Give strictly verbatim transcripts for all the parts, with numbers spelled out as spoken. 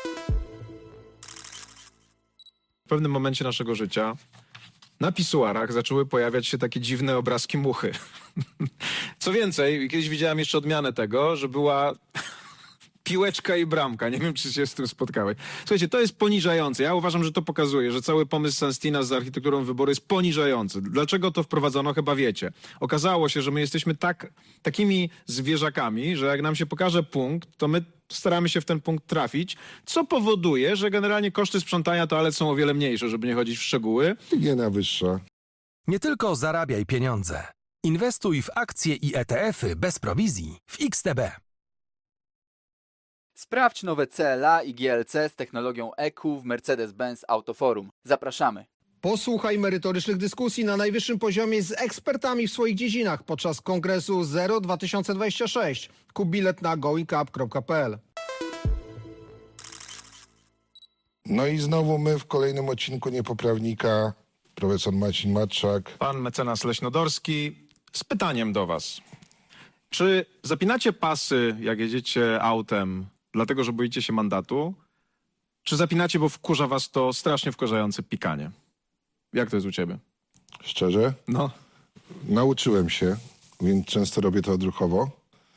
W pewnym momencie naszego życia na pisuarach zaczęły pojawiać się takie dziwne obrazki muchy. Co więcej, kiedyś widziałem jeszcze odmianę tego, że była piłeczka i bramka. Nie wiem, czy się z tym spotkałeś. Słuchajcie, to jest poniżające. Ja uważam, że to pokazuje, że cały pomysł Sunstina z architekturą wyboru jest poniżający. Dlaczego to wprowadzono? Chyba wiecie. Okazało się, że my jesteśmy tak, takimi zwierzakami, że jak nam się pokaże punkt, to my staramy się w ten punkt trafić, co powoduje, że generalnie koszty sprzątania toalet są o wiele mniejsze, żeby nie chodzić w szczegóły. Higiena wyższa. Nie tylko zarabiaj pieniądze. Inwestuj w akcje i E T F-y bez prowizji w X T B. Sprawdź nowe C L A i G L C z technologią E Q w Mercedes-Benz Autoforum. Zapraszamy. Posłuchaj merytorycznych dyskusji na najwyższym poziomie z ekspertami w swoich dziedzinach podczas kongresu Zero dwa tysiące dwadzieścia sześć. Kup bilet na going up kropka p l. No i znowu my w kolejnym odcinku Niepoprawnika, profesor Marcin Matczak. Pan mecenas Leśnodorski z pytaniem do was. Czy zapinacie pasy, jak jedziecie autem, dlatego, że boicie się mandatu? Czy zapinacie, bo wkurza was to strasznie wkurzające pikanie? Jak to jest u ciebie? Szczerze? No. Nauczyłem się, więc często robię to odruchowo,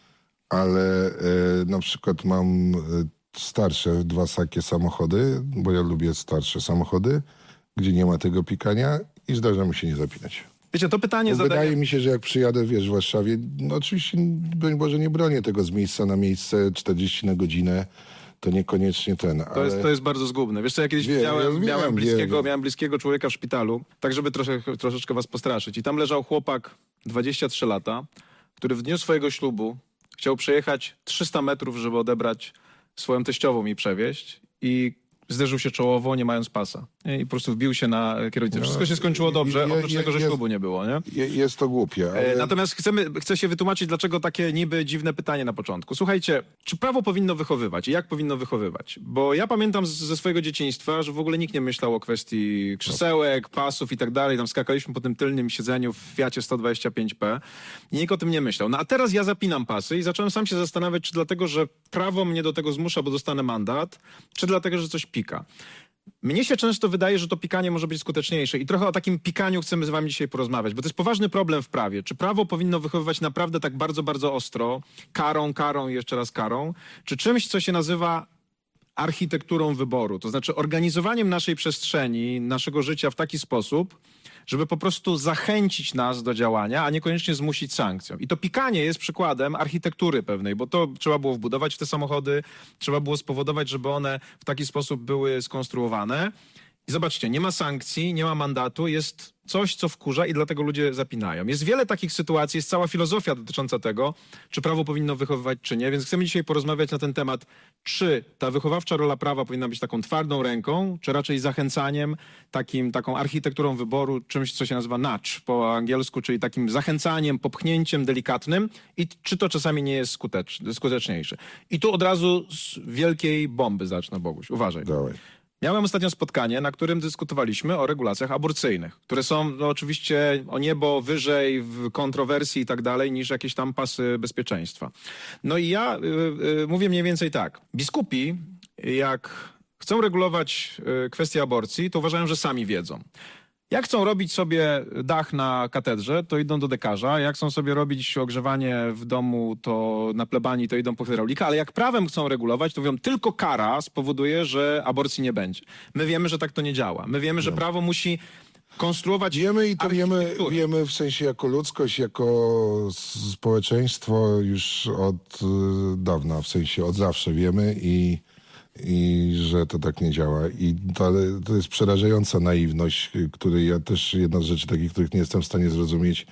ale e, na przykład mam e, starsze dwa sakie samochody, bo ja lubię starsze samochody, gdzie nie ma tego pikania i zdarza mi się nie zapinać. Wiecie, to pytanie zadaje... Wydaje mi się, że jak przyjadę, wiesz, w Warszawie, no oczywiście, broń Boże, nie bronię tego z miejsca na miejsce, czterdzieści na godzinę, to niekoniecznie ten, ale... To jest, to jest bardzo zgubne. Wiesz co, ja kiedyś Wiem, widziałem, wiem, miałem, wiem, bliskiego, wiem. miałem bliskiego człowieka w szpitalu, tak żeby trosze, troszeczkę was postraszyć. I tam leżał chłopak, dwadzieścia trzy lata, który w dniu swojego ślubu chciał przejechać trzysta metrów, żeby odebrać swoją teściową i przewieźć. I zderzył się czołowo, nie mając pasa. I po prostu wbił się na kierownicę. Wszystko się skończyło dobrze, je- oprócz je- tego, że jest- ślubu nie było, nie? Je, jest to głupie, ale... E, Natomiast chcemy, chcę się wytłumaczyć, dlaczego takie niby dziwne pytanie na początku. Słuchajcie, czy prawo powinno wychowywać i jak powinno wychowywać? Bo ja pamiętam z, ze swojego dzieciństwa, że w ogóle nikt nie myślał o kwestii krzesełek, pasów i tak dalej. Tam skakaliśmy po tym tylnym siedzeniu w Fiacie sto dwadzieścia pięć P i nikt o tym nie myślał. No a teraz ja zapinam pasy i zacząłem sam się zastanawiać, czy dlatego, że prawo mnie do tego zmusza, bo dostanę mandat, czy dlatego, że coś pika. Mnie się często wydaje, że to pikanie może być skuteczniejsze i trochę o takim pikaniu chcemy z wami dzisiaj porozmawiać, bo to jest poważny problem w prawie. Czy prawo powinno wychowywać naprawdę tak bardzo, bardzo ostro, karą, karą i jeszcze raz karą, czy czymś, co się nazywa architekturą wyboru, to znaczy organizowaniem naszej przestrzeni, naszego życia w taki sposób, żeby po prostu zachęcić nas do działania, a niekoniecznie zmusić sankcją. I to pikanie jest przykładem architektury pewnej, bo to trzeba było wbudować w te samochody, trzeba było spowodować, żeby one w taki sposób były skonstruowane. I zobaczcie, nie ma sankcji, nie ma mandatu, jest coś, co wkurza i dlatego ludzie zapinają. Jest wiele takich sytuacji, jest cała filozofia dotycząca tego, czy prawo powinno wychowywać, czy nie. Więc chcemy dzisiaj porozmawiać na ten temat, czy ta wychowawcza rola prawa powinna być taką twardą ręką, czy raczej zachęcaniem, takim, taką architekturą wyboru, czymś, co się nazywa nudge po angielsku, czyli takim zachęcaniem, popchnięciem delikatnym i czy to czasami nie jest skutecz, skuteczniejsze. I tu od razu z wielkiej bomby zacznę, Boguś. Uważaj. Dawaj. Miałem ostatnio spotkanie, na którym dyskutowaliśmy o regulacjach aborcyjnych, które są no, oczywiście o niebo wyżej w kontrowersji i tak dalej niż jakieś tam pasy bezpieczeństwa. No i ja y, y, mówię mniej więcej tak. Biskupi, jak chcą regulować y, kwestię aborcji, to uważają, że sami wiedzą. Jak chcą robić sobie dach na katedrze, to idą do dekarza. Jak chcą sobie robić ogrzewanie w domu, to na plebanii, to idą po hydraulika. Ale jak prawem chcą regulować, to mówią, tylko kara spowoduje, że aborcji nie będzie. My wiemy, że tak to nie działa. My wiemy, że prawo musi konstruować... Wiemy i to wiemy, architekturę. wiemy w sensie jako ludzkość, jako społeczeństwo już od y, dawna, w sensie od zawsze wiemy i, i że to tak nie działa. I to, ale to jest przerażająca naiwność, której ja też, jedna z rzeczy takich, których nie jestem w stanie zrozumieć,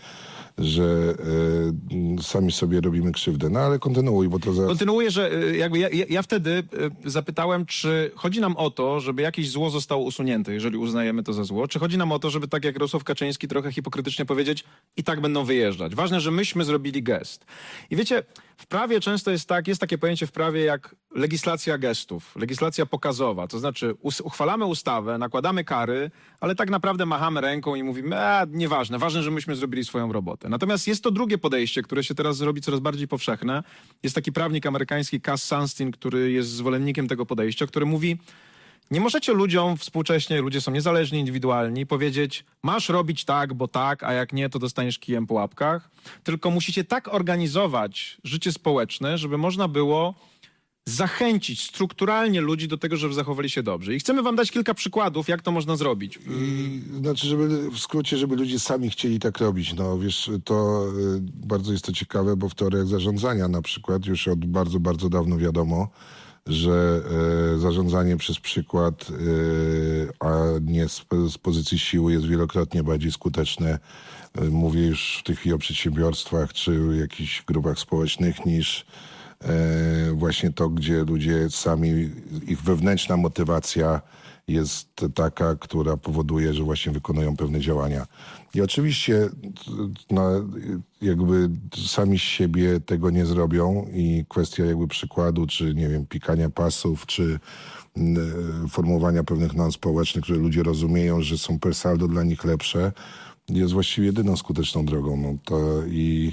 że y, sami sobie robimy krzywdę. No ale kontynuuj, bo to za... Kontynuuję, że y, jakby ja, ja, ja wtedy y, zapytałem, czy chodzi nam o to, żeby jakieś zło zostało usunięte, jeżeli uznajemy to za zło, czy chodzi nam o to, żeby tak jak Jarosław Kaczyński trochę hipokrytycznie powiedzieć, i tak będą wyjeżdżać. Ważne, że myśmy zrobili gest. I wiecie, w prawie często jest tak, jest takie pojęcie w prawie jak legislacja gestów, legislacja pokazowa, to znaczy us- uchwalamy ustawę, nakładamy kary, ale tak naprawdę machamy ręką i mówimy, e, nieważne, ważne, że myśmy zrobili swoją robotę. Natomiast jest to drugie podejście, które się teraz robi coraz bardziej powszechne. Jest taki prawnik amerykański Cass Sunstein, który jest zwolennikiem tego podejścia, który mówi, nie możecie ludziom współcześnie, ludzie są niezależni, indywidualni, powiedzieć, masz robić tak, bo tak, a jak nie, to dostaniesz kijem po łapkach. Tylko musicie tak organizować życie społeczne, żeby można było zachęcić strukturalnie ludzi do tego, żeby zachowali się dobrze. I chcemy wam dać kilka przykładów, jak to można zrobić. I, znaczy, żeby w skrócie, żeby ludzie sami chcieli tak robić. No wiesz, to y, bardzo jest to ciekawe, bo w teoriach zarządzania na przykład już od bardzo, bardzo dawno wiadomo, że y, zarządzanie przez przykład, y, a nie z, z pozycji siły jest wielokrotnie bardziej skuteczne. Y, mówię już w tej chwili o przedsiębiorstwach czy jakichś grupach społecznych niż E, właśnie to, gdzie ludzie sami, ich wewnętrzna motywacja jest taka, która powoduje, że właśnie wykonują pewne działania. I oczywiście no, jakby sami z siebie tego nie zrobią i kwestia jakby przykładu, czy nie wiem, pikania pasów, czy y, formułowania pewnych norm społecznych, które ludzie rozumieją, że są per saldo dla nich lepsze, jest właściwie jedyną skuteczną drogą. No to i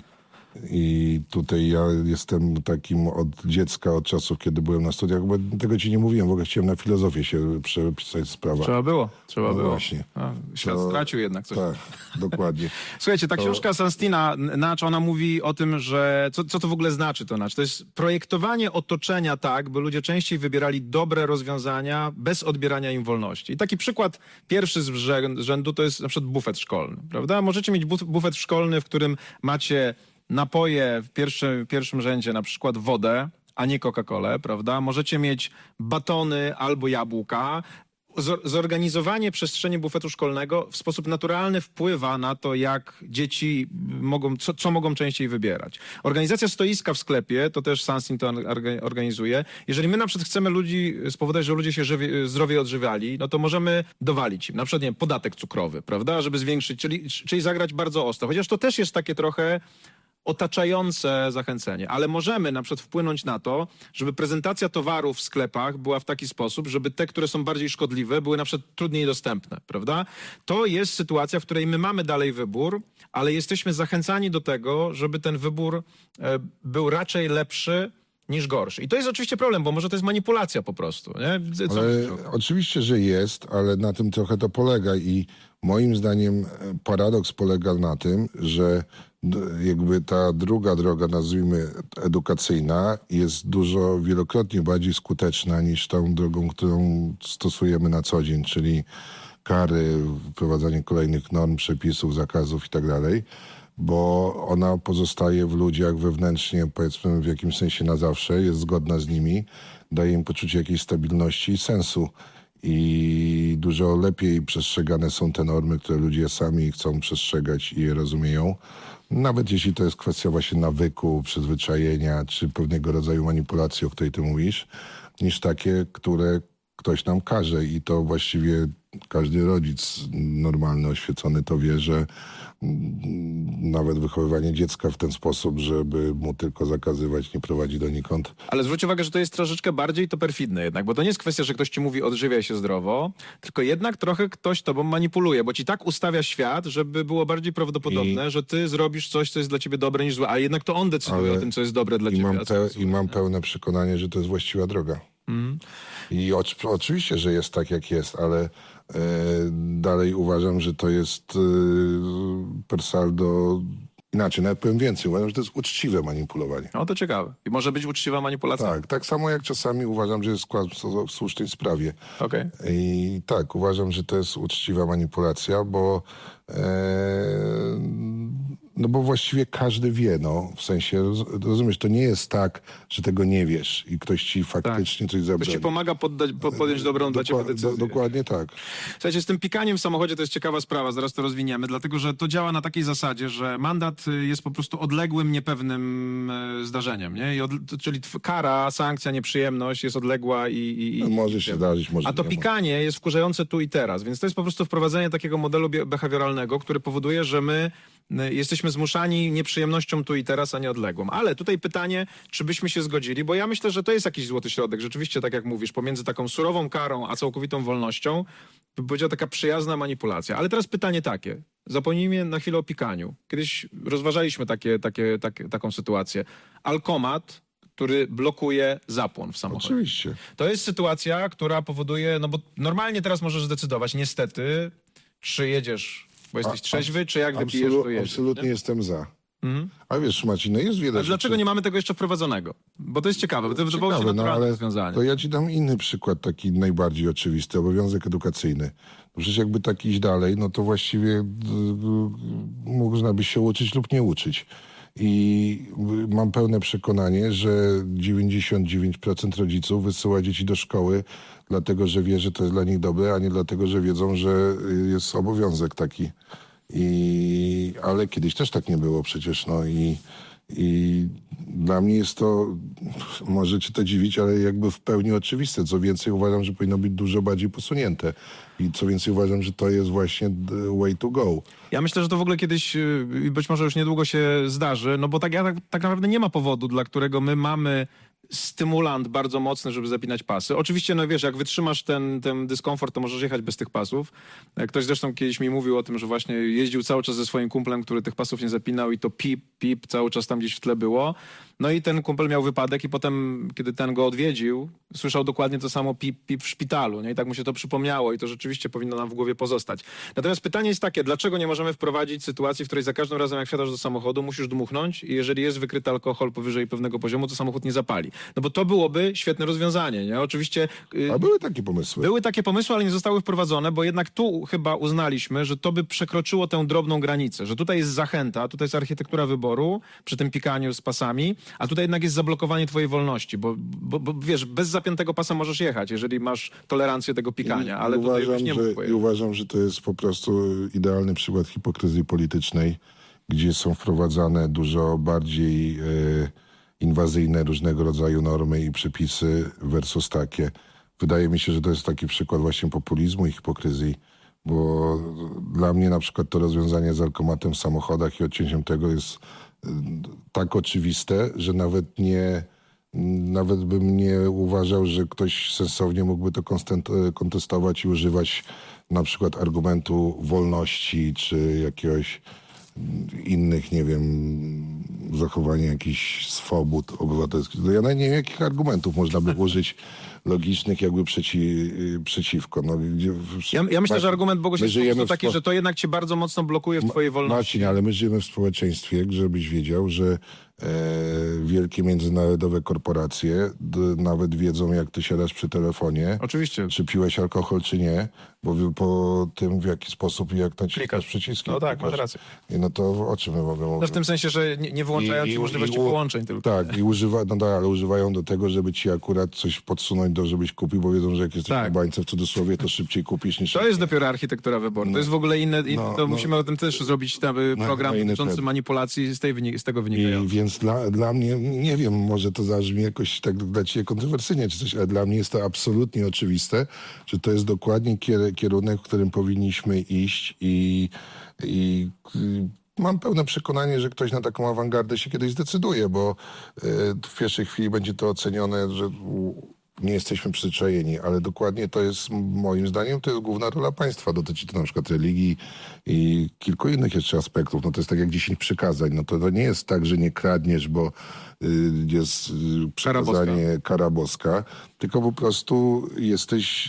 I tutaj ja jestem takim od dziecka, od czasów, kiedy byłem na studiach, bo tego ci nie mówiłem, w ogóle chciałem na filozofię się przepisać sprawa. Trzeba było, trzeba No było. właśnie. A, świat To- stracił jednak coś. Tak, dokładnie. Słuchajcie, ta To- książka Sunsteina, Nudge, ona mówi o tym, że co, co to w ogóle znaczy to Nudge? To jest projektowanie otoczenia tak, by ludzie częściej wybierali dobre rozwiązania bez odbierania im wolności. I taki przykład pierwszy z rzę- rzędu to jest na przykład bufet szkolny, prawda? Możecie mieć buf- bufet szkolny, w którym macie napoje w pierwszym, pierwszym rzędzie, na przykład wodę, a nie Coca-Colę, prawda? Możecie mieć batony albo jabłka. Zor- Zorganizowanie przestrzeni bufetu szkolnego w sposób naturalny wpływa na to, jak dzieci mogą, co, co mogą częściej wybierać. Organizacja stoiska w sklepie, to też Sunstein to orga- organizuje. Jeżeli my na przykład chcemy ludzi spowodować, że ludzie się żywi, zdrowiej odżywiali, no to możemy dowalić im, na przykład nie wiem, podatek cukrowy, prawda, żeby zwiększyć, czyli, czyli zagrać bardzo ostro. Chociaż to też jest takie trochę otaczające zachęcenie, ale możemy na przykład wpłynąć na to, żeby prezentacja towarów w sklepach była w taki sposób, żeby te, które są bardziej szkodliwe, były na przykład trudniej dostępne, prawda? To jest sytuacja, w której my mamy dalej wybór, ale jesteśmy zachęcani do tego, żeby ten wybór e, był raczej lepszy niż gorszy. I to jest oczywiście problem, bo może to jest manipulacja po prostu, nie? Co Ale myślisz? oczywiście, że jest, ale na tym trochę to polega i moim zdaniem paradoks polega na tym, że d- jakby ta druga droga, nazwijmy edukacyjna, jest dużo wielokrotnie bardziej skuteczna niż tą drogą, którą stosujemy na co dzień, czyli kary, wprowadzanie kolejnych norm, przepisów, zakazów i tak dalej, bo ona pozostaje w ludziach wewnętrznie, powiedzmy w jakimś sensie na zawsze, jest zgodna z nimi, daje im poczucie jakiejś stabilności i sensu. I dużo lepiej przestrzegane są te normy, które ludzie sami chcą przestrzegać i je rozumieją. Nawet jeśli to jest kwestia właśnie nawyku, przyzwyczajenia, czy pewnego rodzaju manipulacji, o której ty mówisz, niż takie, które ktoś nam każe. I to właściwie każdy rodzic normalny, oświecony to wie, że mm, nawet wychowywanie dziecka w ten sposób, żeby mu tylko zakazywać, nie prowadzi donikąd. Ale zwróć uwagę, że to jest troszeczkę bardziej to perfidne jednak, bo to nie jest kwestia, że ktoś ci mówi odżywiaj się zdrowo, tylko jednak trochę ktoś tobą manipuluje, bo ci tak ustawia świat, żeby było bardziej prawdopodobne, I- że ty zrobisz coś, co jest dla ciebie dobre niż złe, a jednak to on decyduje Ale o tym, co jest dobre dla I ciebie. mam, a co pe- jest złe, I mam nie? pełne przekonanie, że to jest właściwa droga. I oczy- oczywiście, że jest tak, jak jest, ale e, dalej uważam, że to jest e, per saldo inaczej. Nawet powiem więcej. Uważam, że to jest uczciwe manipulowanie. No to ciekawe. I może być uczciwa manipulacja. Tak, tak samo jak czasami uważam, że jest kłamstwo w słusznej sprawie. Okej. I tak, uważam, że to jest uczciwa manipulacja, bo e, no bo właściwie każdy wie, no, w sensie, roz- rozumiesz, to nie jest tak, że tego nie wiesz i ktoś ci faktycznie coś To zabroni. ci pomaga poddać, po, podjąć dobrą dla ciebie Dokła- decyzję. do, dokładnie tak. Słuchajcie, z tym pikaniem w samochodzie to jest ciekawa sprawa, zaraz to rozwiniemy, dlatego że to działa na takiej zasadzie, że mandat y, jest po prostu odległym, niepewnym y, zdarzeniem, nie? I od, to, czyli tw- kara, sankcja, nieprzyjemność jest odległa i... i, i Może się zdarzyć, może A to nie. pikanie jest wkurzające tu i teraz, więc to jest po prostu wprowadzenie takiego modelu bie- behawioralnego, który powoduje, że my y, jesteśmy zmuszani nieprzyjemnością tu i teraz, a nie odległą. Ale tutaj pytanie, czy byśmy się zgodzili, bo ja myślę, że to jest jakiś złoty środek. Rzeczywiście, tak jak mówisz, pomiędzy taką surową karą, a całkowitą wolnością, by powiedziała taka przyjazna manipulacja. Ale teraz pytanie takie. Zapomnijmy na chwilę o pikaniu. Kiedyś rozważaliśmy takie, takie, takie, taką sytuację. Alkomat, który blokuje zapłon w samochodzie. Oczywiście. To jest sytuacja, która powoduje, no bo normalnie teraz możesz zdecydować, niestety, czy jedziesz, bo jesteś A- trzeźwy, czy jak wypijesz, Absolu- to jedziesz. absolutnie nie? jestem za. Mhm. A wiesz, Marcin, no jest wiele Ale dlaczego rzeczy. nie mamy tego jeszcze wprowadzonego? Bo to jest ciekawe, bo to wydawało się Ciekawe, no naturalne ale rozwiązanie. to ja ci dam inny przykład, taki najbardziej oczywisty, obowiązek edukacyjny. No przecież jakby tak iść dalej, no to właściwie d- d- można by się uczyć lub nie uczyć. I y, mam pełne przekonanie, że dziewięćdziesiąt dziewięć procent rodziców wysyła dzieci do szkoły, dlatego że wie, że to jest dla nich dobre, a nie dlatego, że wiedzą, że y, jest obowiązek taki. I, ale kiedyś też tak nie było przecież, no i, i dla mnie jest to, może cię to dziwić, ale jakby w pełni oczywiste. Co więcej, uważam, że powinno być dużo bardziej posunięte. I co więcej, uważam, że to jest właśnie the way to go. Ja myślę, że to w ogóle kiedyś y, i być może już niedługo się zdarzy, no bo tak, ja, tak, tak naprawdę nie ma powodu, dla którego my mamy stymulant bardzo mocny, żeby zapinać pasy. Oczywiście, no wiesz, jak wytrzymasz ten, ten dyskomfort, to możesz jechać bez tych pasów. Ktoś zresztą kiedyś mi mówił o tym, że właśnie jeździł cały czas ze swoim kumplem, który tych pasów nie zapinał i to pip, pip cały czas tam gdzieś w tle było. No i ten kumpel miał wypadek i potem, kiedy ten go odwiedził, słyszał dokładnie to samo pip, pip w szpitalu. Nie? I tak mu się to przypomniało i to rzeczywiście powinno nam w głowie pozostać. Natomiast pytanie jest takie, dlaczego nie możemy wprowadzić sytuacji, w której za każdym razem, jak wsiadasz do samochodu, musisz dmuchnąć i jeżeli jest wykryty alkohol powyżej pewnego poziomu, to samochód nie zapali. No bo to byłoby świetne rozwiązanie. Nie? Oczywiście y, A były takie pomysły. były takie pomysły, ale nie zostały wprowadzone, bo jednak tu chyba uznaliśmy, że to by przekroczyło tę drobną granicę, że tutaj jest zachęta, tutaj jest architektura wyboru przy tym pikaniu z pasami, a tutaj jednak jest zablokowanie twojej wolności, bo, bo, bo wiesz, bez zapiętego pasa możesz jechać, jeżeli masz tolerancję tego pikania, ale I tutaj uważam, już nie że, mógł I pojechać. uważam, że to jest po prostu idealny przykład hipokryzji politycznej, gdzie są wprowadzane dużo bardziej e, inwazyjne różnego rodzaju normy i przepisy versus takie. Wydaje mi się, że to jest taki przykład właśnie populizmu i hipokryzji, bo dla mnie na przykład to rozwiązanie z alkomatem w samochodach i odcięciem tego jest e, tak oczywiste, że nawet nie Nawet bym nie uważał, że ktoś sensownie mógłby to konstent- kontestować i używać na przykład argumentu wolności czy jakiegoś innych, nie wiem, zachowania jakichś swobód obywatelskich. No ja nawet nie wiem, jakich argumentów można by użyć logicznych jakby przeci, przeciwko. No, gdzie, Ja, ja myślę, że argument Boguś my jest po żyjemy prostu w taki, spo- że to jednak cię bardzo mocno blokuje w twojej wolności. Marcin, ale my żyjemy w społeczeństwie, żebyś wiedział, że e, wielkie międzynarodowe korporacje d, nawet wiedzą, jak ty siadasz przy telefonie, Oczywiście. czy piłeś alkohol, czy nie, bo wy- po tym, w jaki sposób i jak naciskasz Klikasz. przyciski. No tak, masz klikasz. rację. I no to o czym my możemy No mówić? w tym sensie, że nie, nie wyłączają ci możliwości u- połączeń tylko. Tak, i używa, no tak, ale używają do tego, żeby ci akurat coś podsunąć, do, żebyś kupił, bo wiedzą, że jak jesteś Tak. na bańce w cudzysłowie, to szybciej kupisz niż... To jest dopiero architektura wyboru. To jest w ogóle inne. i No, to no. musimy o tym też zrobić tam, y, No, program no, inny dotyczący temat. manipulacji z, tej wynik- z tego I wynikający. więc dla, dla mnie, nie wiem, może to zabrzmi jakoś tak dla ciebie kontrowersyjnie czy coś, ale dla mnie jest to absolutnie oczywiste, że to jest dokładnie kier- kierunek, w którym powinniśmy iść i, i y, mam pełne przekonanie, że ktoś na taką awangardę się kiedyś zdecyduje, bo y, w pierwszej chwili będzie to ocenione, że u, nie jesteśmy przyzwyczajeni, ale dokładnie to jest, moim zdaniem, to jest główna rola państwa. Dotyczy to na przykład religii i kilku innych jeszcze aspektów. No to jest tak jak dziesięć przykazań. No to, to nie jest tak, że nie kradniesz, bo y, jest y, przykazanie kara boska, tylko po prostu jesteś,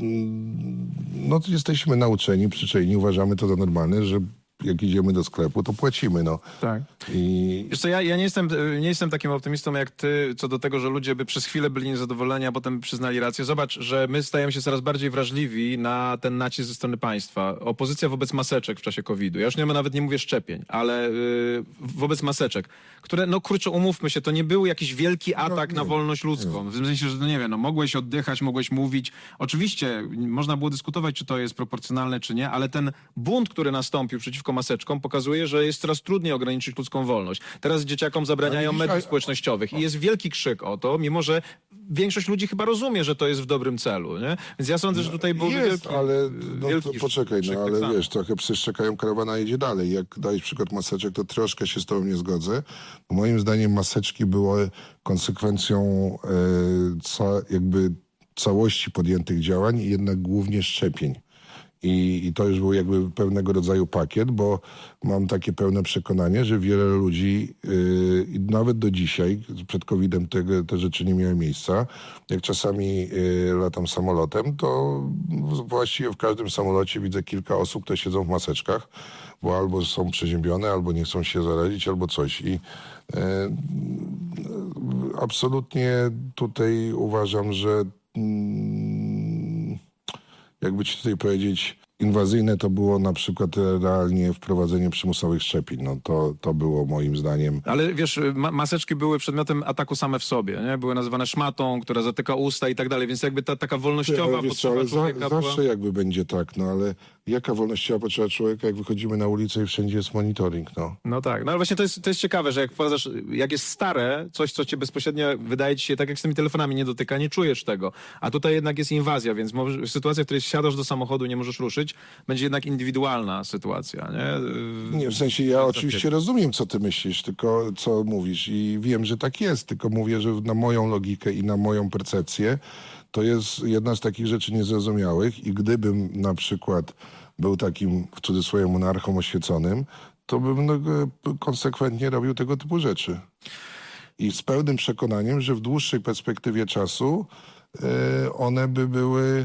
mm, no to jesteśmy nauczeni, przyczajeni, uważamy to za normalne, że jak idziemy do sklepu, to płacimy, no. Tak. I Wiesz co, ja, ja nie, jestem, nie jestem takim optymistą jak ty, co do tego, że ludzie by przez chwilę byli niezadowoleni, a potem przyznali rację. Zobacz, że my stajemy się coraz bardziej wrażliwi na ten nacisk ze strony państwa. Opozycja wobec maseczek w czasie kowida. Ja już nie, nawet nie mówię szczepień, ale yy, wobec maseczek, które, no kurczę, umówmy się, to nie był jakiś wielki atak na wolność ludzką. W tym sensie, że no nie wiem, no, mogłeś oddychać, mogłeś mówić. Oczywiście można było dyskutować, czy to jest proporcjonalne, czy nie, ale ten bunt, który nastąpił przeciwko przeciwko maseczkom, pokazuje, że jest coraz trudniej ograniczyć ludzką wolność. Teraz dzieciakom zabraniają Ale mediów dzisiaj- społecznościowych i jest wielki krzyk o to, mimo że większość ludzi chyba rozumie, że to jest w dobrym celu, nie? Więc ja sądzę, że tutaj był Jest, wielki, ale no wielki to poczekaj, krzyk no tak ale samo. wiesz, trochę psy szczekają, karawana jedzie dalej. Jak dajesz przykład maseczek, to troszkę się z tobą nie zgodzę. Bo moim zdaniem maseczki były konsekwencją e, ca, jakby całości podjętych działań i jednak głównie szczepień. I, I to już był jakby pewnego rodzaju pakiet, bo mam takie pełne przekonanie, że wiele ludzi, yy, i nawet do dzisiaj, przed kowidem te, te rzeczy nie miały miejsca. Jak czasami yy, latam samolotem, to właściwie w każdym samolocie widzę kilka osób, które siedzą w maseczkach, bo albo są przeziębione, albo nie chcą się zarazić, albo coś. I yy, absolutnie tutaj uważam, że yy, jakby ci tutaj powiedzieć, inwazyjne to było na przykład realnie wprowadzenie przymusowych szczepień. No to, to było moim zdaniem. Ale wiesz, ma maseczki były przedmiotem ataku same w sobie, nie? Były nazywane szmatą, która zatyka usta i tak dalej, więc jakby ta taka wolnościowa Ale wiesz co, potrzeba ale za, człowieka była... zawsze jakby będzie tak, no ale jaka wolnościowa potrzeba człowieka, jak wychodzimy na ulicę i wszędzie jest monitoring, no. No tak, no ale właśnie to jest, to jest ciekawe, że jak wprowadzasz, jak jest stare, coś, co cię bezpośrednio wydaje ci się, tak jak z tymi telefonami nie dotyka, nie czujesz tego. A tutaj jednak jest inwazja, więc może, sytuacja, w której siadasz do samochodu i nie możesz ruszyć, będzie jednak indywidualna sytuacja, nie? Nie, w sensie ja oczywiście rozumiem, co ty myślisz, tylko co mówisz i wiem, że tak jest, tylko mówię, że na moją logikę i na moją percepcję to jest jedna z takich rzeczy niezrozumiałych i gdybym na przykład był takim, w cudzysłowie, monarchą oświeconym, to bym no, konsekwentnie robił tego typu rzeczy. I z pełnym przekonaniem, że w dłuższej perspektywie czasu y, one by były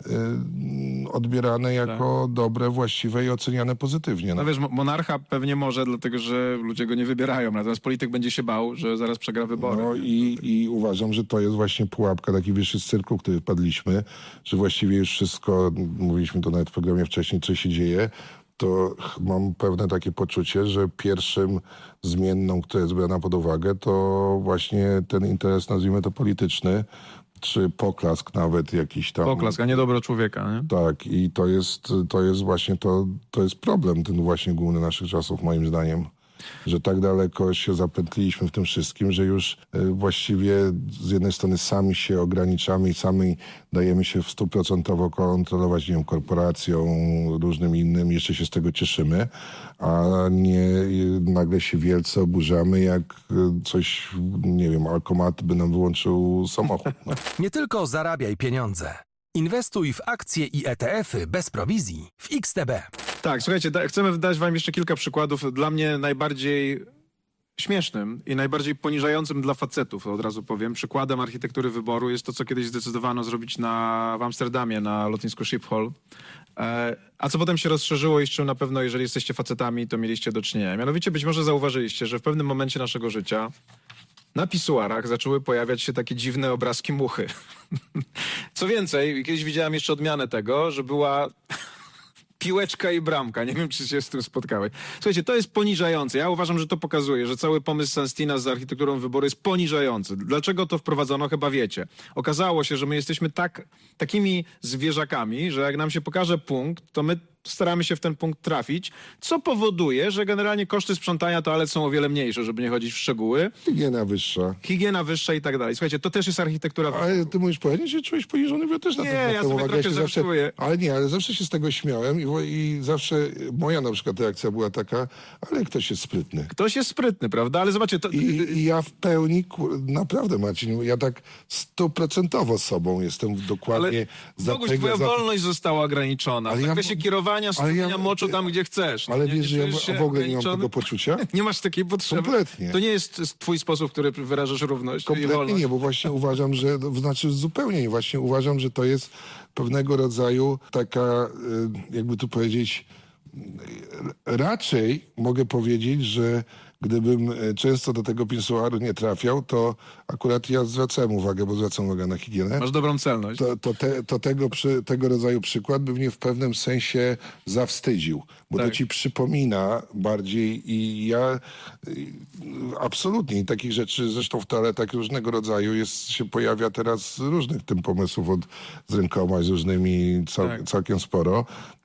y, odbierane jako tak. dobre, właściwe i oceniane pozytywnie. No wiesz, monarcha pewnie może, dlatego że ludzie go nie wybierają, natomiast polityk będzie się bał, że zaraz przegra wybory. No i, i uważam, że to jest właśnie pułapka, taki wyższy z cyrku, w który wpadliśmy, że właściwie już wszystko, mówiliśmy to nawet w programie wcześniej, co się dzieje, to mam pewne takie poczucie, że pierwszym zmienną, która jest brana pod uwagę, to właśnie ten interes, nazwijmy to polityczny, czy poklask nawet jakiś tam. Poklask, a nie dobro człowieka, nie? Tak, i to jest, to jest właśnie to, to jest problem, ten właśnie główny naszych czasów, moim zdaniem. Że tak daleko się zapętliliśmy w tym wszystkim, że już właściwie z jednej strony sami się ograniczamy i sami dajemy się w stuprocentowo kontrolować, nie wiem, korporacją, różnym innym, jeszcze się z tego cieszymy, a nie nagle się wielce oburzamy, jak coś, nie wiem, alkomat by nam wyłączył samochód. No. Nie tylko zarabiaj pieniądze. Inwestuj w akcje i E T F y bez prowizji w X T B. Tak, słuchajcie, da, chcemy dać wam jeszcze kilka przykładów. Dla mnie najbardziej śmiesznym i najbardziej poniżającym dla facetów, od razu powiem, przykładem architektury wyboru jest to, co kiedyś zdecydowano zrobić na, w Amsterdamie na lotnisku Schiphol. E, a co potem się rozszerzyło i z czym na pewno, jeżeli jesteście facetami, to mieliście do czynienia. Mianowicie być może zauważyliście, że w pewnym momencie naszego życia na pisuarach zaczęły pojawiać się takie dziwne obrazki muchy. Co więcej, kiedyś widziałem jeszcze odmianę tego, że była piłeczka i bramka. Nie wiem, czy się z tym spotkałeś. Słuchajcie, to jest poniżające. Ja uważam, że to pokazuje, że cały pomysł Sunstina z architekturą wyboru jest poniżający. Dlaczego to wprowadzono? Chyba wiecie. Okazało się, że my jesteśmy tak, takimi zwierzakami, że jak nam się pokaże punkt, to my staramy się w ten punkt trafić, co powoduje, że generalnie koszty sprzątania toalet są o wiele mniejsze, żeby nie chodzić w szczegóły. Higiena wyższa. Higiena wyższa i tak dalej. Słuchajcie, to też jest architektura... Ale ty mówisz powiedzieć, że czułeś poniżony, bo ja też na Nie, to ja zwracam sobie uwagę. trochę się zawsze, żartuję. ale nie, ale zawsze się z tego śmiałem i, i zawsze moja na przykład reakcja była taka, ale ktoś jest sprytny. Ktoś jest sprytny, prawda? Ale zobaczcie, to... I, i ja w pełni, kur- naprawdę Marcin, ja tak stuprocentowo sobą jestem dokładnie Ale za Boguś, tego... twoja za... wolność została ograniczona. Ale W ja- zakresie kierowania, ale ja- stopienia moczu tam, gdzie chcesz. Ale Nie- wiesz, że nie ja czujesz się w ogóle nie mam ograniczony? tego poczucia? Nie masz takiej potrzeby? Kompletnie. To nie jest twój sposób, w który wyrażasz równość i Kompletnie wolność? nie, bo właśnie uważam, że, to znaczy zupełnie nie, właśnie uważam, że to jest pewnego rodzaju taka, y, jakby tu powiedzieć, y, raczej mogę powiedzieć, że gdybym e, często do tego pisuaru nie trafiał, to akurat ja zwracałem uwagę, bo zwracam uwagę na higienę. Masz dobrą celność. To, to, te, to tego, przy, tego rodzaju przykład by mnie w pewnym sensie zawstydził, bo Tak. to ci przypomina bardziej i ja y, absolutnie i takich rzeczy, zresztą w toaletach różnego rodzaju jest, się pojawia teraz różnych tym pomysłów od, z rękoma, z różnymi cał, Tak. całkiem sporo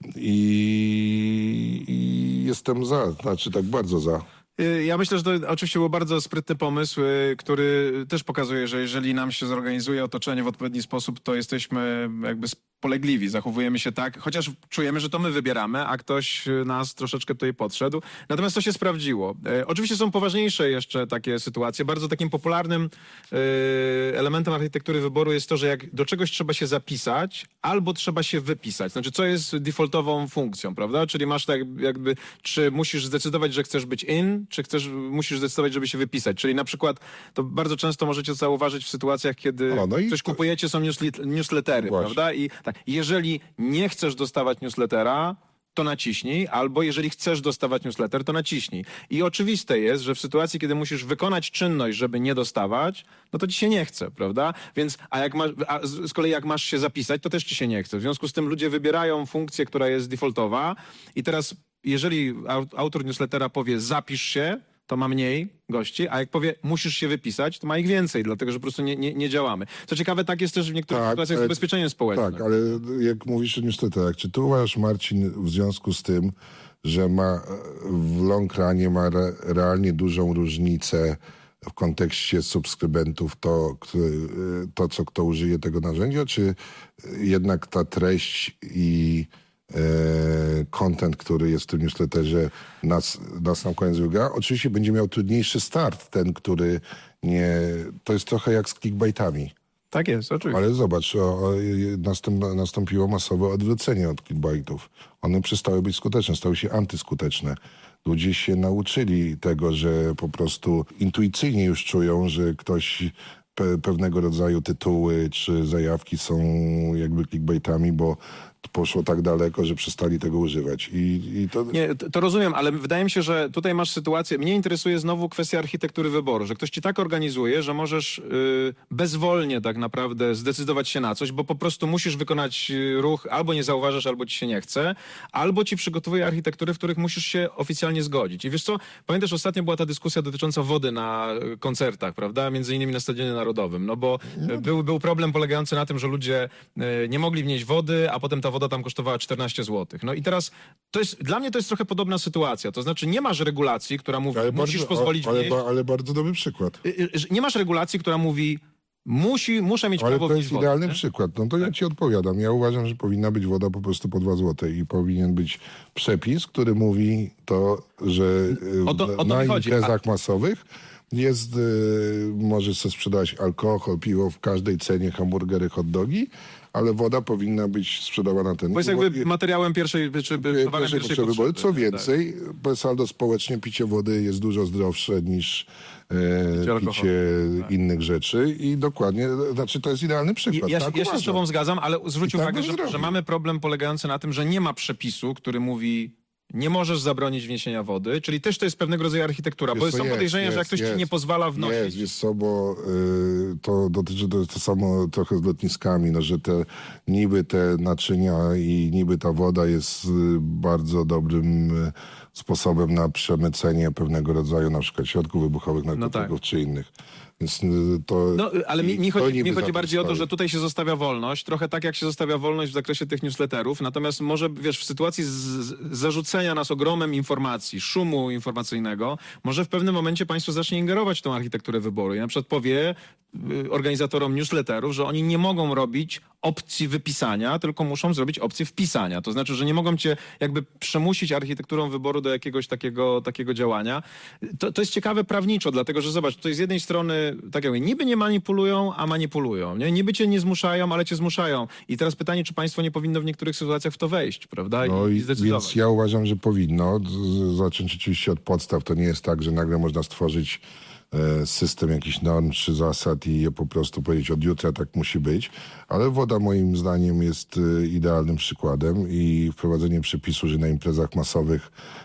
i, i jestem za, znaczy tak bardzo za. Y, Ja myślę, że to oczywiście był bardzo sprytny pomysł, y, który też pokazuje, że jeżeli nam się zorganizuje otoczenie w odpowiedni sposób, to jesteśmy jakby spolegliwi, zachowujemy się tak, chociaż czujemy, że to my wybieramy, a ktoś y, nas troszeczkę tutaj podszedł. Natomiast to się sprawdziło. Y, Oczywiście są poważniejsze jeszcze takie sytuacje. Bardzo takim popularnym y, elementem architektury wyboru jest to, że jak do czegoś trzeba się zapisać, albo trzeba się wypisać. Znaczy, co jest defaultową funkcją, prawda? Czyli masz tak jakby, czy musisz zdecydować, że chcesz być in, czy chcesz, musisz zdecydować, żeby się wypisać. Czyli na przykład, to bardzo często możecie zauważyć w sytuacjach, kiedy O, no i coś to- kupujecie, są newslet- newslettery, Właśnie. prawda? I tak, jeżeli nie chcesz dostawać newslettera, to naciśnij, albo jeżeli chcesz dostawać newsletter, to naciśnij. I oczywiste jest, że w sytuacji, kiedy musisz wykonać czynność, żeby nie dostawać, no to ci się nie chce, prawda? Więc, a, jak masz, a z z kolei jak masz się zapisać, to też ci się nie chce. W związku z tym ludzie wybierają funkcję, która jest defaultowa i teraz, jeżeli au- autor newslettera powie zapisz się, to ma mniej gości, a jak powie musisz się wypisać, to ma ich więcej, dlatego że po prostu nie, nie, nie działamy. Co ciekawe, tak jest też w niektórych Tak, sytuacjach z ale- ubezpieczeniem społecznym. Tak, ale jak mówisz o newsletterach, czy ty uważasz, Marcin, w związku z tym, że ma w long runie ma re, realnie dużą różnicę w kontekście subskrybentów to, kto- to, co kto użyje tego narzędzia, czy jednak ta treść i e, content, który jest w tym newsletterze, nas, na sam koniec wygra? Oczywiście będzie miał trudniejszy start ten, który nie... To jest trochę jak z clickbaitami. Tak jest, oczywiście. Ale zobacz, o, o, następ, nastąpiło masowe odwrócenie od clickbaitów. One przestały być skuteczne, stały się antyskuteczne. Ludzie się nauczyli tego, że po prostu intuicyjnie już czują, że ktoś pe, pewnego rodzaju tytuły czy zajawki są jakby clickbaitami, bo poszło tak daleko, że przestali tego używać. I, i to... Nie, to, to rozumiem, ale wydaje mi się, że tutaj masz sytuację, mnie interesuje znowu kwestia architektury wyboru, że ktoś ci tak organizuje, że możesz y, bezwolnie tak naprawdę zdecydować się na coś, bo po prostu musisz wykonać y, ruch, albo nie zauważasz, albo ci się nie chce, albo ci przygotowuje architektury, w których musisz się oficjalnie zgodzić. I wiesz co, pamiętasz, ostatnio była ta dyskusja dotycząca wody na y, koncertach, prawda, między innymi na Stadionie Narodowym, no bo y, był, był problem polegający na tym, że ludzie y, nie mogli wnieść wody, a potem ta woda tam kosztowała czternaście złotych. No i teraz to jest, dla mnie to jest trochę podobna sytuacja. To znaczy nie masz regulacji, która mówi, ale, musisz bardzo, pozwolić ale, wnieść. ale, ale bardzo dobry przykład. Y, y, że Nie masz regulacji, która mówi, musi, muszę mieć Ale prawo to wnieść jest wodę. idealny nie? przykład. No to ja ci odpowiadam. Ja uważam, że powinna być woda po prostu po dwa złote i powinien być przepis, który mówi to, że y, O to- o to na mi chodzi. imprezach masowych jest, y, możesz sobie sprzedać alkohol, piwo w każdej cenie, hamburgery, hot dogi, ale woda powinna być sprzedawana ten. Bo jest jakby materiałem pierwszej, czy towarem Pierwszej potrzeby wyboru. Co tak. więcej, per saldo społecznie picie wody jest dużo zdrowsze niż e, Picie alkoholu. picie innych rzeczy i dokładnie, znaczy to jest idealny przykład. Ja, tak się- ja się z uważam. tobą zgadzam, ale zwróć I tak uwagę, bym że, zrobił. że mamy problem polegający na tym, że nie ma przepisu, który mówi nie możesz zabronić wniesienia wody, czyli też to jest pewnego rodzaju architektura, bo Wiesz co, są jest, podejrzenia, że jak jest, ktoś ci jest. nie pozwala wnosić... Jest, wiesz co, bo y, to dotyczy to, to samo trochę z lotniskami, no, że te niby te naczynia i niby ta woda jest y, bardzo dobrym y, sposobem na przemycenie pewnego rodzaju na przykład środków wybuchowych, narkotyków czy innych. Więc y, to... No, ale mi, mi to chodzi, niby mi za chodzi tym bardziej o to, stoi. że tutaj się zostawia wolność, trochę tak jak się zostawia wolność w zakresie tych newsletterów, natomiast może, wiesz, w sytuacji z, z zarzucenia nas ogromem informacji, szumu informacyjnego, może w pewnym momencie państwo zacznie ingerować w tą architekturę wyboru i na przykład powie y, organizatorom newsletterów, że oni nie mogą robić opcji wypisania, tylko muszą zrobić opcję wpisania. To znaczy, że nie mogą cię jakby przemusić architekturą wyboru do jakiegoś takiego, takiego działania. To, to jest ciekawe prawniczo, dlatego że zobacz, tutaj z jednej strony, tak jak mówię, niby nie manipulują, a manipulują. Nie? Niby cię nie zmuszają, ale cię zmuszają. I teraz pytanie, czy państwo nie powinno w niektórych sytuacjach w to wejść, prawda? I, No i i, zdecydować. więc ja uważam, że powinno. Z- z- Zacząć oczywiście od podstaw. To nie jest tak, że nagle można stworzyć e, system jakichś norm czy zasad i je po prostu powiedzieć od jutra tak musi być. Ale woda moim zdaniem jest e, idealnym przykładem i wprowadzenie przepisu, że na imprezach masowych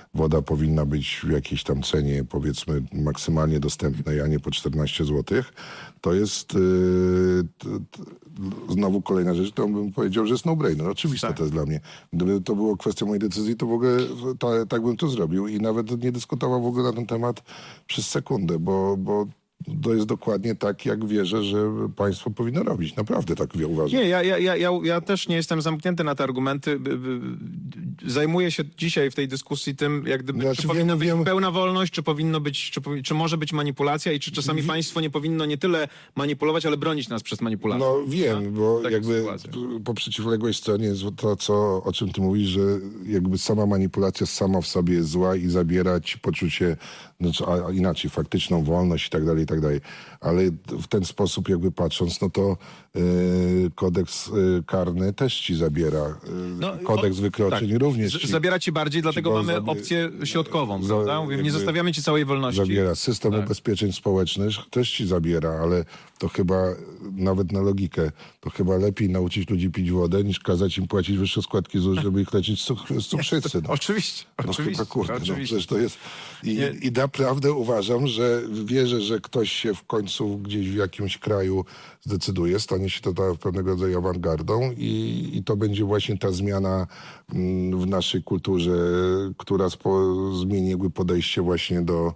woda powinna być w jakiejś tam cenie, powiedzmy, maksymalnie dostępnej, a nie po czternaście złotych, to jest yy, t, t, znowu kolejna rzecz, to bym powiedział, że jest no-brainer. Oczywiste Tak. to jest dla mnie. Gdyby to było kwestia mojej decyzji, to w ogóle ta, tak bym to zrobił i nawet nie dyskutował w ogóle na ten temat przez sekundę, bo, bo to jest dokładnie tak, jak wierzę, że państwo powinno robić. Naprawdę tak uważam. Nie, ja, ja, ja, ja, ja też nie jestem zamknięty na te argumenty. B- b- Zajmuję się dzisiaj w tej dyskusji tym, jak gdyby, Znaczy, czy powinna wiem, być wiem. pełna wolność, czy powinno być, czy, powi- czy może być manipulacja i czy czasami państwo nie powinno nie tyle manipulować, ale bronić nas przed manipulacją. No wiem, bo Taka jakby sytuacja. po przeciwległej stronie jest to, co, o czym ty mówisz, że jakby sama manipulacja sama w sobie jest zła i zabiera ci poczucie, znaczy, a, a inaczej, faktyczną wolność i tak dalej, i tak dalej. Ale w ten sposób jakby patrząc, no to y, kodeks y, karny też ci zabiera. Y, No, kodeks o- wykroczeń tak. również Z- ci Zabiera ci bardziej, dlatego go mamy zabie- opcję środkową, za- prawda? Mówię, nie jakby zostawiamy ci całej wolności. zabiera. System Tak. ubezpieczeń społecznych też ci zabiera, ale to chyba nawet na logikę, to chyba lepiej nauczyć ludzi pić wodę, niż kazać im płacić wyższe składki Z U S, żeby ich leczyć z cuk- z cukrzycy. No. Oczywiście, No oczywiście, chyba kurde, no, oczywiście. przecież to jest... I, Nie. I naprawdę uważam, że wierzę, że ktoś się w końcu gdzieś w jakimś kraju zdecyduje, stanie się to ta pewnego rodzaju awangardą i, i to będzie właśnie ta zmiana mm, w naszej kulturze, która spo, zmieni jakby podejście właśnie do,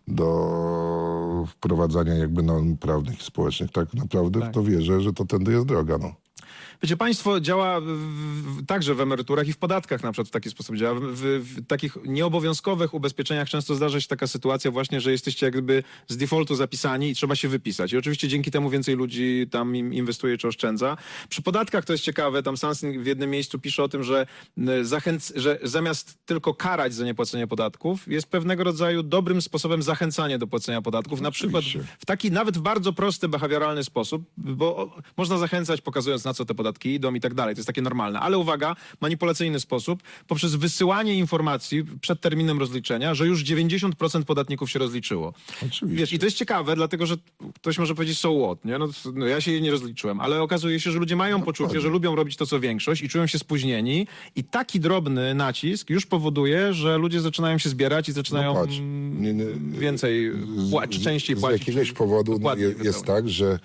do wprowadzania jakby norm prawnych i społecznych. Tak naprawdę w to wierzę, że to tędy jest droga. No. Wiecie, państwo działa w, w, także w emeryturach i w podatkach na przykład w taki sposób działa. W, w, w takich nieobowiązkowych ubezpieczeniach często zdarza się taka sytuacja właśnie, że jesteście jakby z defaultu zapisani i trzeba się wypisać. I oczywiście dzięki temu więcej ludzi tam im inwestuje czy oszczędza. Przy podatkach to jest ciekawe, tam Sansing w jednym miejscu pisze o tym, że, y, zachęc, że zamiast tylko karać za niepłacenie podatków, jest pewnego rodzaju dobrym sposobem zachęcania do płacenia podatków. Na przykład Oczywiście. w taki nawet w bardzo prosty, behawioralny sposób, bo o, można zachęcać, pokazując na co te podatki idą i tak dalej. To jest takie normalne. Ale uwaga, manipulacyjny sposób, poprzez wysyłanie informacji przed terminem rozliczenia, że już dziewięćdziesiąt procent podatników się rozliczyło. Oczywiście. Wiesz, i to jest ciekawe, dlatego że ktoś może powiedzieć so what, nie? No, no ja się jej nie rozliczyłem, ale okazuje się, że ludzie mają poczucie, że lubią robić to, co większość i czują się spóźnieni i taki drobny nacisk już powoduje, że ludzie zaczynają się zbierać i zaczynają No patrz, mm, nie- nie- więcej płacić, częściej z płacić. jakiegoś powodu dokładniej je, jest wypełnić. tak, że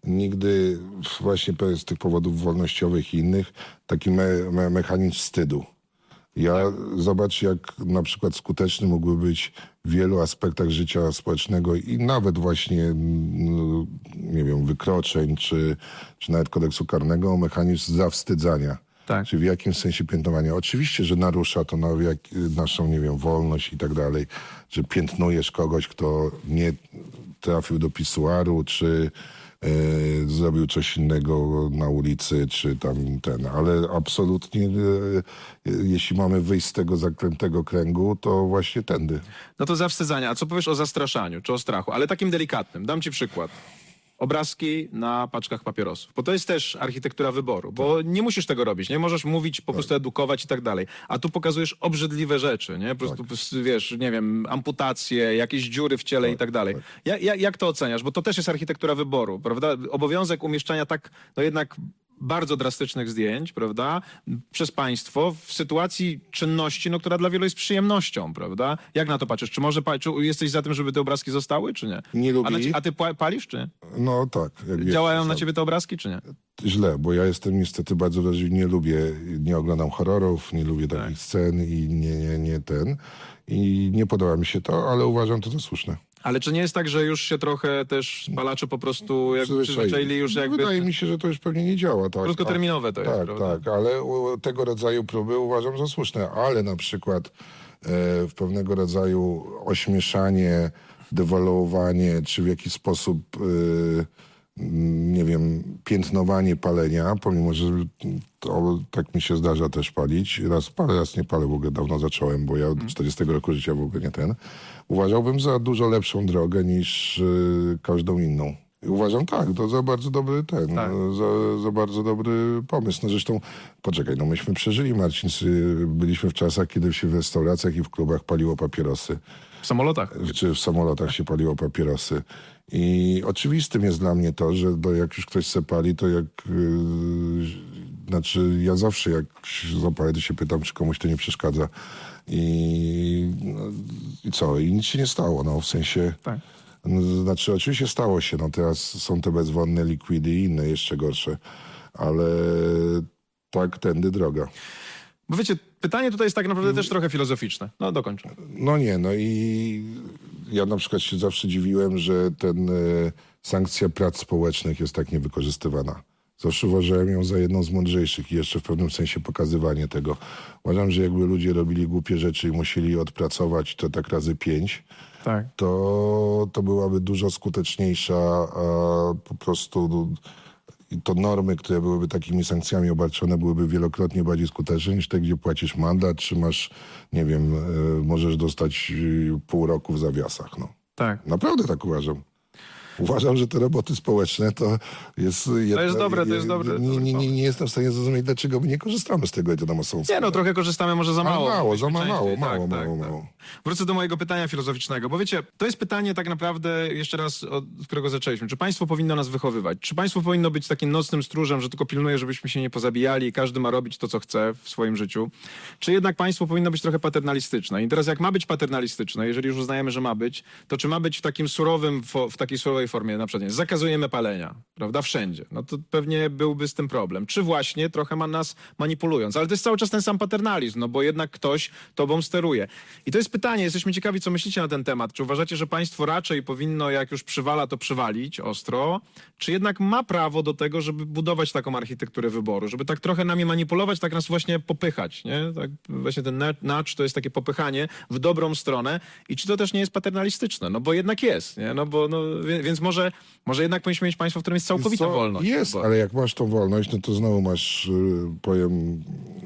nigdy właśnie z tych powodów wolnościowych i innych taki me, me, mechanizm wstydu. Ja zobacz, jak na przykład skuteczny mógłby być w wielu aspektach życia społecznego i nawet właśnie, no, nie wiem, wykroczeń, czy, czy nawet kodeksu karnego, mechanizm zawstydzania. Tak. Czy w jakimś sensie piętnowania. Oczywiście, że narusza to na jak, naszą, nie wiem, wolność i tak dalej, że piętnujesz kogoś, kto nie trafił do pisuaru, czy e, zrobił coś innego na ulicy, czy tam ten. Ale absolutnie, e, jeśli mamy wyjść z tego zaklętego kręgu, to właśnie tędy. No to zawstydzania. A co powiesz o zastraszaniu czy o strachu? Ale takim delikatnym. Dam ci przykład. Obrazki na paczkach papierosów. Bo to jest też architektura wyboru. Bo nie musisz tego robić. Nie możesz mówić, po prostu edukować i tak dalej. A tu pokazujesz obrzydliwe rzeczy, nie? Po prostu, po prostu, wiesz, nie wiem, amputacje, jakieś dziury w ciele i tak dalej. Ja, ja, jak to oceniasz? Bo to też jest architektura wyboru, prawda? Obowiązek umieszczania tak, no jednak bardzo drastycznych zdjęć, prawda, przez państwo w sytuacji czynności, no, która dla wielu jest przyjemnością, prawda? Jak na to patrzysz? Czy może pa- czy jesteś za tym, żeby te obrazki zostały, czy nie? Nie lubię A, na, ich. a ty pa- palisz, czy nie? No tak. jak wiesz, Działają na zasady. ciebie te obrazki, czy nie? Źle, bo ja jestem niestety bardzo wrażliwy, nie lubię, nie oglądam horrorów, nie lubię Tak. takich scen i nie, nie, nie ten. I nie podoba mi się to, ale uważam to za słuszne. Ale czy nie jest tak, że już się trochę też spalacze po prostu jakby przyzwyczaili już jakby... Wydaje mi się, że to już pewnie nie działa. Tak. Krótkoterminowe to jest, Tak, prawda? tak, ale u- tego rodzaju próby uważam za słuszne, ale na przykład e, w pewnego rodzaju ośmieszanie, dewaluowanie, czy w jakiś sposób e, nie wiem, piętnowanie palenia, pomimo, że to, tak mi się zdarza też palić. Raz palę, raz nie palę, w ogóle dawno zacząłem, bo ja od czterdziestego roku życia w ogóle nie ten. Uważałbym za dużo lepszą drogę niż y, każdą inną. I uważam tak, to za bardzo dobry ten, Tak. za, za bardzo dobry pomysł. No zresztą, poczekaj, no myśmy przeżyli, Marcin, y, byliśmy w czasach, kiedy się w restauracjach i w klubach paliło papierosy. W samolotach. Czy w samolotach się paliło papierosy. I oczywistym jest dla mnie to, że do, jak już ktoś se pali, to jak yy, znaczy ja zawsze jak zapalę, to się pytam, czy komuś to nie przeszkadza. I, no, i co? I nic się nie stało, no w sensie... Tak. No, znaczy oczywiście stało się, no teraz są te bezwonne likwidy i inne jeszcze gorsze, ale tak tędy droga. Bo wiecie, pytanie tutaj jest tak naprawdę też trochę filozoficzne. No dokończ. No nie, no i ja na przykład się zawsze dziwiłem, że ten e, sankcja prac społecznych jest tak niewykorzystywana. Zawsze uważałem ją za jedną z mądrzejszych i jeszcze w pewnym sensie pokazywanie tego. Uważam, że jakby ludzie robili głupie rzeczy i musieli odpracować to tak razy pięć, Tak. to, to byłaby dużo skuteczniejsza, a po prostu i to normy, które byłyby takimi sankcjami obarczone, byłyby wielokrotnie bardziej skuteczne niż te, gdzie płacisz mandat, czy masz, nie wiem, y, możesz dostać y, pół roku w zawiasach. No. Tak. Naprawdę tak uważam. Uważam, że te roboty społeczne to jest... To jest dobre, to jest dobre. Nie, nie, nie, nie jestem w stanie zrozumieć, dlaczego my nie korzystamy z tego, jak to nam są. Nie no, trochę korzystamy może za Ale mało. mało, za Częściej. mało, Tak, mało, tak, mało, tak. mało. Wrócę do mojego pytania filozoficznego, bo wiecie, to jest pytanie tak naprawdę, jeszcze raz, od którego zaczęliśmy. Czy państwo powinno nas wychowywać? Czy państwo powinno być takim nocnym stróżem, że tylko pilnuje, żebyśmy się nie pozabijali i każdy ma robić to, co chce w swoim życiu? Czy jednak państwo powinno być trochę paternalistyczne? I teraz jak ma być paternalistyczne, jeżeli już uznajemy, że ma być, to czy ma być w takim surowym, w takiej surowej formie, na przykład nie, zakazujemy palenia, prawda, wszędzie. No to pewnie byłby z tym problem. Czy właśnie trochę ma nas manipulując. Ale to jest cały czas ten sam paternalizm, no bo jednak ktoś tobą steruje. I to jest pytanie, jesteśmy ciekawi, co myślicie na ten temat. Czy uważacie, że państwo raczej powinno, jak już przywala, to przywalić ostro? Czy jednak ma prawo do tego, żeby budować taką architekturę wyboru? Żeby tak trochę nami manipulować, tak nas właśnie popychać, nie? Tak właśnie ten nudge to jest takie popychanie w dobrą stronę. I czy to też nie jest paternalistyczne? No bo jednak jest, nie? No bo, no, wie- więc może, może jednak powinniśmy mieć państwo, w którym jest całkowita Co? wolność. Jest, Bo- ale jak masz tą wolność, no to znowu masz, y, powiem,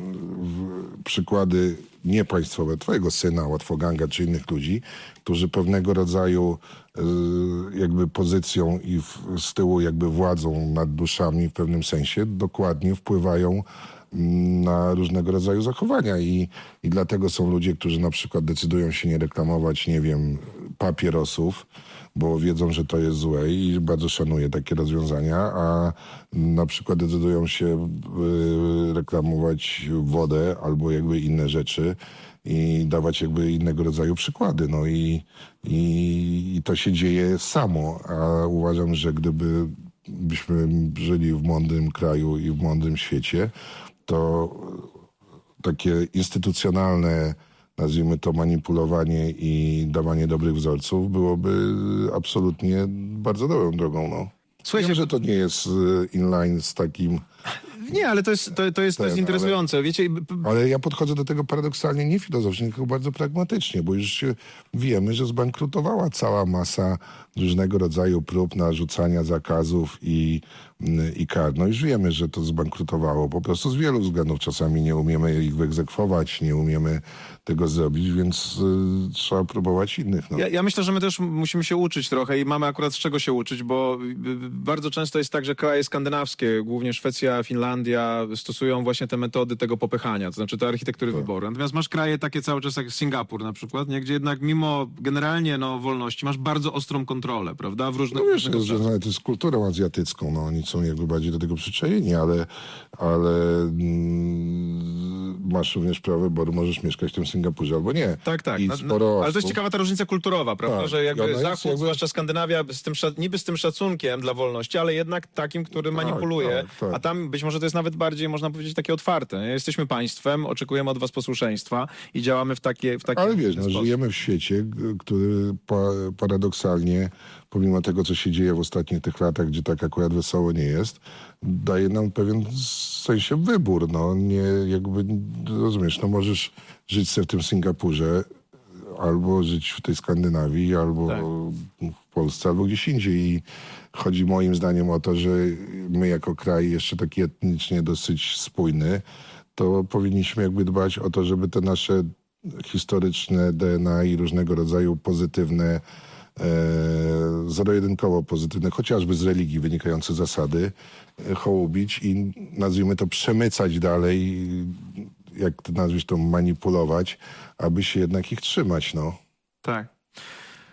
w, przykłady niepaństwowe, twojego syna, łatwoganga czy innych ludzi, którzy pewnego rodzaju y, jakby pozycją i w, z tyłu jakby władzą nad duszami w pewnym sensie dokładnie wpływają mm, na różnego rodzaju zachowania i, i dlatego są ludzie, którzy na przykład decydują się nie reklamować, nie wiem, papierosów, bo wiedzą, że to jest złe i bardzo szanuję takie rozwiązania, a na przykład decydują się y, reklamować wodę albo jakby inne rzeczy i dawać jakby innego rodzaju przykłady. No i, i, i to się dzieje samo, a uważam, że gdyby byśmy żyli w mądrym kraju i w mądrym świecie, to takie instytucjonalne, nazwijmy to, manipulowanie i dawanie dobrych wzorców byłoby absolutnie bardzo dobrą drogą. No. Słuchajcie, Wiem, że to nie jest y, inline z takim... Nie, ale to jest, to, to jest, to jest Ten, interesujące. Wiecie, b- b- Ale ja podchodzę do tego paradoksalnie nie filozoficznie, tylko bardzo pragmatycznie, bo już się wiemy, że zbankrutowała cała masa różnego rodzaju prób narzucania zakazów i, i kar. No już wiemy, że to zbankrutowało po prostu z wielu względów. Czasami nie umiemy ich wyegzekwować, nie umiemy tego zrobić, więc y, trzeba próbować innych. No. Ja, ja myślę, że my też musimy się uczyć trochę i mamy akurat z czego się uczyć, bo y, y, bardzo często jest tak, że kraje skandynawskie, głównie Szwecja, Finlandia, stosują właśnie te metody tego popychania, to znaczy te architektury wyboru. Natomiast masz kraje takie cały czas jak Singapur na przykład, nie? Gdzie jednak mimo generalnie no, wolności masz bardzo ostrą kontrolę, prawda? W różnych... No wiesz, różnych to jest obszarach. związane to z kulturą azjatycką, no oni są jakby bardziej do tego przyczajeni, ale, ale mm, masz również prawo wyboru, możesz mieszkać w tym Singapurze albo nie. Tak, tak. I No, sporo no, ale to jest osób- ciekawa ta różnica kulturowa, prawda? Tak. Że I jakby ona jest Zachód, jakby- zwłaszcza Skandynawia, z tym, sza- niby z tym szacunkiem dla wolności, ale jednak takim, który manipuluje. tak, tak. A tam być może to jest nawet bardziej, można powiedzieć, takie otwarte. Nie? Jesteśmy państwem, oczekujemy od was posłuszeństwa i działamy w takie w taki Ale wiesz, no, sposób. żyjemy w świecie, g- który pa, paradoksalnie, pomimo tego, co się dzieje w ostatnich tych latach, gdzie tak akurat wesoło nie jest, daje nam pewien w sensie wybór. No, nie, jakby, rozumiesz, no możesz żyć sobie w tym Singapurze, albo żyć w tej Skandynawii, albo Tak. w Polsce, albo gdzieś indziej. I chodzi moim zdaniem o to, że my jako kraj jeszcze taki etnicznie dosyć spójny, to powinniśmy jakby dbać o to, żeby te nasze historyczne D N A i różnego rodzaju pozytywne, e, zero-jedynkowo pozytywne, chociażby z religii wynikające zasady, e, hołubić i nazwijmy to przemycać dalej, jak ty nazwiesz to, manipulować, aby się jednak ich trzymać, no. Tak.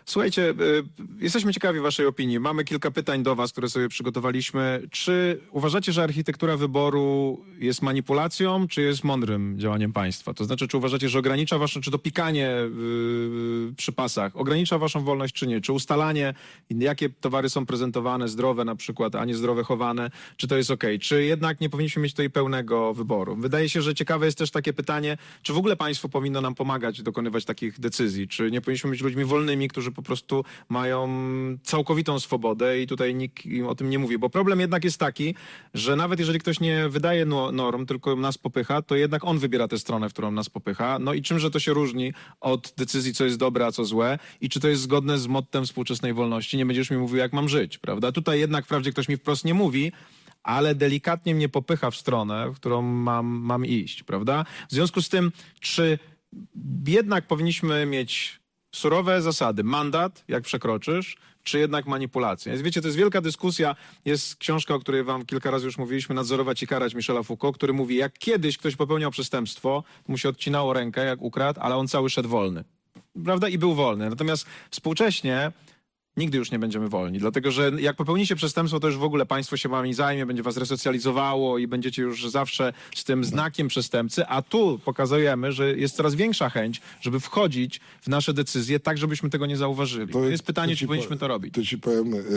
Słuchajcie, y, jesteśmy ciekawi waszej opinii. Mamy kilka pytań do was, które sobie przygotowaliśmy. Czy uważacie, że architektura wyboru jest manipulacją, czy jest mądrym działaniem państwa? To znaczy, czy uważacie, że ogranicza waszą, czy to pikanie yy, przy pasach ogranicza waszą wolność, czy nie? Czy ustalanie, jakie towary są prezentowane, zdrowe na przykład, a nie zdrowe chowane, czy to jest okej? Czy jednak nie powinniśmy mieć tutaj pełnego wyboru? Wydaje się, że ciekawe jest też takie pytanie, czy w ogóle państwo powinno nam pomagać dokonywać takich decyzji? Czy nie powinniśmy być ludźmi wolnymi, którzy po prostu mają całkowitą swobodę i tutaj nikt im o tym nie mówi? Bo problem jednak jest taki, że nawet jeżeli ktoś nie wydaje no- norm, tylko nas popycha, to jednak on wybiera tę stronę, w którą nas popycha. No i czymże to się różni od decyzji, co jest dobre, a co złe i czy to jest zgodne z mottem współczesnej wolności? Nie będziesz mi mówił, jak mam żyć, prawda? Tutaj jednak wprawdzie ktoś mi wprost nie mówi, ale delikatnie mnie popycha w stronę, w którą mam, mam iść, prawda? W związku z tym, czy jednak powinniśmy mieć surowe zasady, mandat, jak przekroczysz, czy jednak manipulację? Więc wiecie, to jest wielka dyskusja. Jest książka, o której wam kilka razy już mówiliśmy, Nadzorować i karać Michela Foucault, który mówi, jak kiedyś ktoś popełniał przestępstwo, mu się odcinało rękę, jak ukradł, ale on cały szedł wolny. Prawda? I był wolny. Natomiast współcześnie nigdy już nie będziemy wolni, dlatego że jak popełnicie przestępstwo, to już w ogóle państwo się wami zajmie, będzie was resocjalizowało i będziecie już zawsze z tym znakiem przestępcy, a tu pokazujemy, że jest coraz większa chęć, żeby wchodzić w nasze decyzje tak, żebyśmy tego nie zauważyli. To jest pytanie, to czy ci powinniśmy po- to robić. To ci powiem, yy,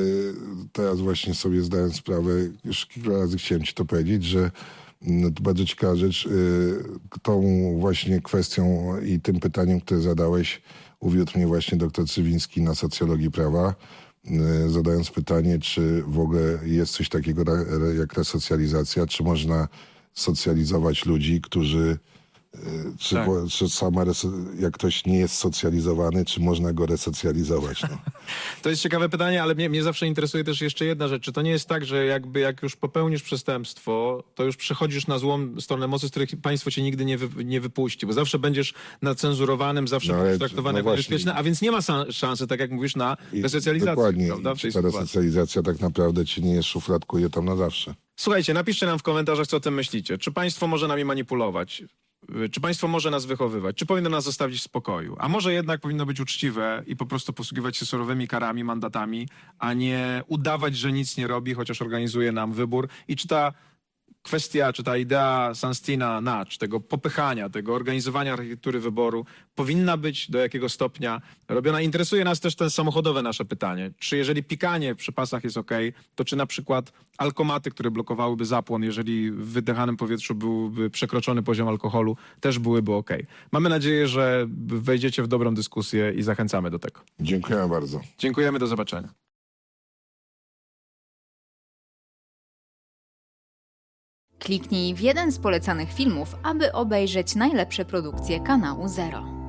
teraz właśnie sobie zdałem sprawę, już kilka razy chciałem ci to powiedzieć, że no, to bardzo ciekawa rzecz, yy, tą właśnie kwestią i tym pytaniem, które zadałeś, uwiódł mnie właśnie doktor Cywiński na socjologii prawa, yy, zadając pytanie, czy w ogóle jest coś takiego ra- ra- jak resocjalizacja, czy można socjalizować ludzi, którzy Czy, Tak. wo- czy sama, reso- jak ktoś nie jest socjalizowany, czy można go resocjalizować? No. To jest ciekawe pytanie, ale mnie, mnie zawsze interesuje też jeszcze jedna rzecz. Czy to nie jest tak, że jakby jak już popełnisz przestępstwo, to już przechodzisz na złą stronę mocy, z której państwo cię nigdy nie, wy, nie wypuści, bo zawsze będziesz nacenzurowanym, zawsze No, ale będziesz czy- traktowany no jako właśnie. niebezpieczny, a więc nie ma sa- szansy, tak jak mówisz, na I resocjalizację. Dokładnie. Prawda, w I tej ta sytuacji. resocjalizacja tak naprawdę ci nie jest szufladkuje tam na zawsze. Słuchajcie, napiszcie nam w komentarzach, co o tym myślicie. Czy państwo może nami manipulować? Czy państwo może nas wychowywać? Czy powinno nas zostawić w spokoju? A może jednak powinno być uczciwe i po prostu posługiwać się surowymi karami, mandatami, a nie udawać, że nic nie robi, chociaż organizuje nam wybór? I czy ta kwestia, czy ta idea Sunstina Nudge, tego popychania, tego organizowania architektury wyboru powinna być do jakiego stopnia robiona? Interesuje nas też ten samochodowe nasze pytanie. Czy jeżeli pikanie przy pasach jest ok, to czy na przykład alkomaty, które blokowałyby zapłon, jeżeli w wydychanym powietrzu byłby przekroczony poziom alkoholu, też byłyby ok? Mamy nadzieję, że wejdziecie w dobrą dyskusję i zachęcamy do tego. Dziękuję bardzo. Dziękujemy, do zobaczenia. Kliknij w jeden z polecanych filmów, aby obejrzeć najlepsze produkcje kanału Zero.